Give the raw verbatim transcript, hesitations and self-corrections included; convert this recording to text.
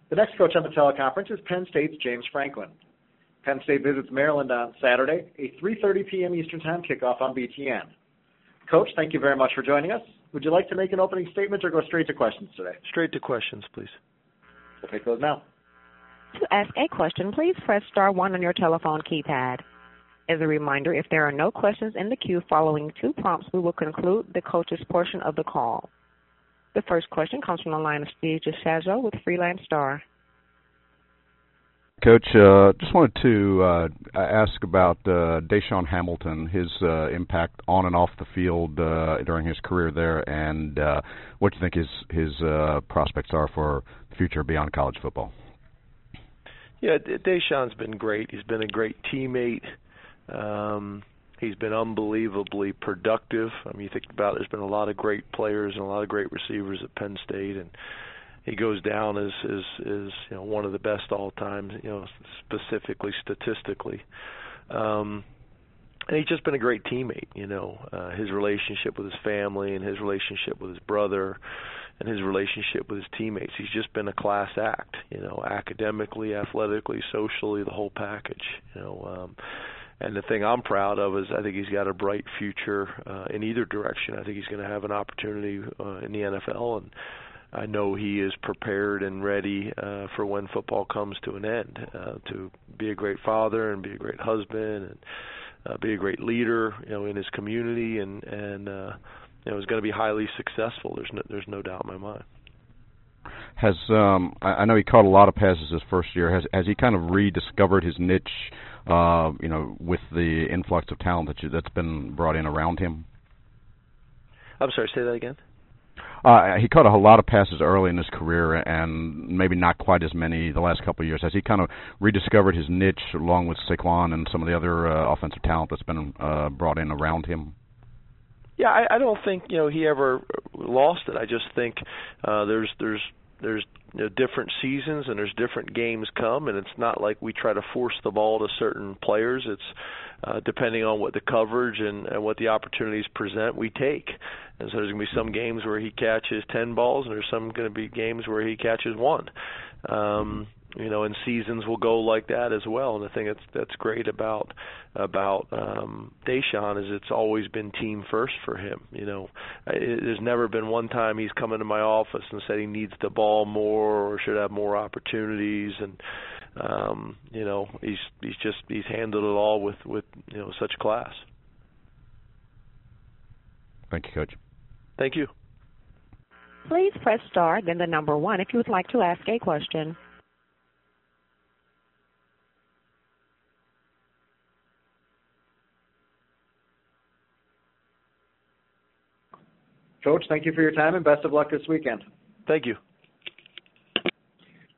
The next coach on the teleconference is Penn State's James Franklin. Penn State visits Maryland on Saturday, a three thirty p.m. Eastern Time kickoff on B T N. Coach, thank you very much for joining us. Would you like to make an opening statement or go straight to questions today? Straight to questions, please. We'll take those now. To ask a question, please press star one on your telephone keypad. As a reminder, if there are no questions in the queue following two prompts, we will conclude the coach's portion of the call. The first question comes from the line of Steve Gishazo with Freelance Star. Coach, uh, just wanted to uh, ask about uh, Deshaun Hamilton, his uh, impact on and off the field uh, during his career there, and uh, what you think his his uh, prospects are for the future beyond college football. Yeah, Deshaun's been great. He's been a great teammate. Um, he's been unbelievably productive. I mean, you think about it, there's been a lot of great players and a lot of great receivers at Penn State, and he goes down as, as, as you know, one of the best all time, you know, specifically statistically. Um, and he's just been a great teammate, you know. Uh, his relationship with his family and his relationship with his brother and his relationship with his teammates, he's just been a class act, you know, academically, athletically, socially, the whole package, you know. Um, and the thing I'm proud of is I think he's got a bright future uh, in either direction. I think he's going to have an opportunity uh, in the N F L, and I know he is prepared and ready uh, for when football comes to an end, uh, to be a great father and be a great husband and uh, be a great leader, you know, in his community, and and uh, you know, is going to be highly successful. There's no, there's no doubt in my mind. Has um, I, I know he caught a lot of passes his first year. Has has he kind of rediscovered his niche? Uh, you know, with the influx of talent that you, that's been brought in around him. I'm sorry, say that again. Uh, he caught a lot of passes early in his career, and maybe not quite as many the last couple of years. Has he kind of rediscovered his niche along with Saquon and some of the other uh, offensive talent that's been uh, brought in around him? Yeah, I, I don't think you know he ever lost it. I just think uh, there's there's there's you know, different seasons and there's different games come, and it's not like we try to force the ball to certain players. It's uh, depending on what the coverage and, and what the opportunities present, we take. And so there's going to be some games where he catches ten balls, and there's some going to be games where he catches one. Um, you know, and seasons will go like that as well. And the thing that's that's great about about um, Deshaun is it's always been team first for him. You know, it, there's never been one time he's come into my office and said he needs the ball more or should have more opportunities. And um, you know, he's he's just he's handled it all with with you know such class. Thank you, Coach. Thank you. Please press star, then the number one if you would like to ask a question. Coach, thank you for your time and best of luck this weekend. Thank you.